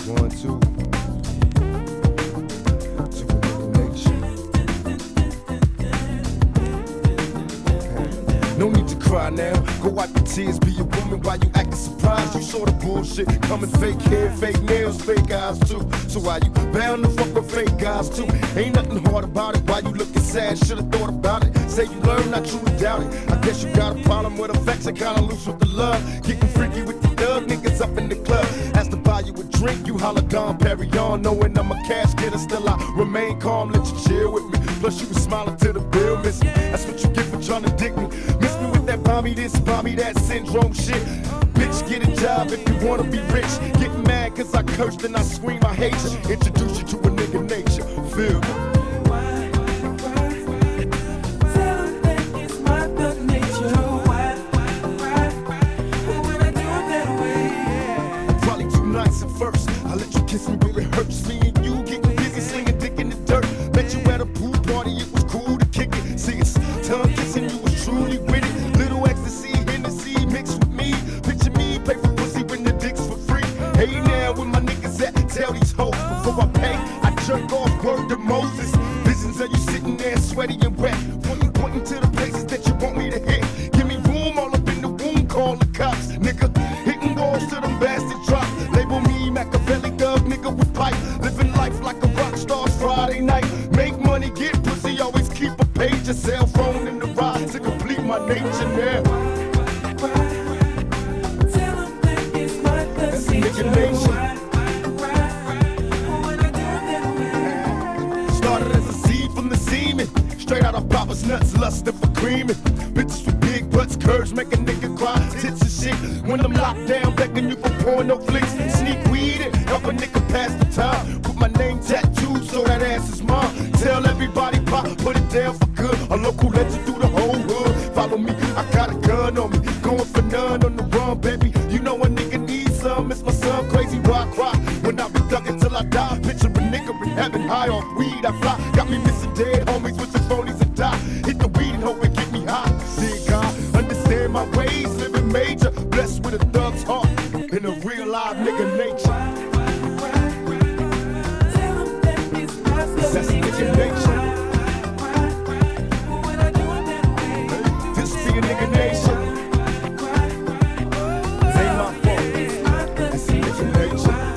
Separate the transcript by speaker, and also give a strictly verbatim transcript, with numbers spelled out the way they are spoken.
Speaker 1: One, two. To another nation. Okay. No need to cry now. Go wipe your tears. Be a woman while you acting surprised. You saw the bullshit coming. Fake hair, fake nails, fake eyes too. So why you bound to fuck with fake guys too? Ain't nothing hard about it. Why you looking sad? Should've thought about it. Say you learn, not truly doubt it. I guess you got a problem with affection, kinda loose with the love. Getting freaky with the thug niggas up in the club. Asked to buy you a drink, you holler Dom Perignon. Knowing I'm a cash getter, still I remain calm. Let you chill with me. Plus you was smiling to the bill, miss me. That's what you get for trying to dick me. Miss me with that Bobby this, Bobby that syndrome shit. Bitch, get a job if you wanna be rich. Get mad cause I cursed and I scream I hate you. Introduce you to a nigga nature. Feel me? First, I let you kiss me, but it hurts me and you getting busy slinging dick in the dirt. Bet you at a pool party, it was cool to kick it. See, it's tongue kissing, you was truly with it. Little ecstasy, Hennessy mixed with me. Picture me, pay for pussy when the dick's for free. Hey now, where my niggas at? Tell these hoes before I pay. I jerk off, word to Moses. Visions of you sitting there sweaty and wet, pointing, pointing to the places that you want me to hit. Give me room all up in the womb, call the cops, nigga. Hitting walls to them bastards drop. Label me Machiavelli thug nigga with pipe. Living life like a rock star Friday night. Make money, get pussy, always keep a page. A cell phone in the ride to complete my nature now. That's the nigga nation. Started as a seed from the semen. Straight out of Papa's nuts, lustin' for creaming. Bitches with big butts, curves make a nigga cry. Tits and shit. When I'm locked down, begging you for porno flicks. Sneak weed in, help a nigga pass the time. Put my name tattooed so that ass is mine. Tell everybody pop, put it down for good. A local legend through the whole hood. Follow me, I got a gun on me. Going for none on the run, baby. You know a nigga needs some. It's my son, crazy rock rock. When I be thuggin' till I die. Picture a nigga in heaven, high off weed. I fly, got me missing dead homies with the phonies and die. Hit the weed and hope it get me high. See God, understand my ways, living major. Blessed with a thug's heart in a real live nigga nature. That's nigga nature. This be a nigga nation. It ain't my fault. That's nigga nature.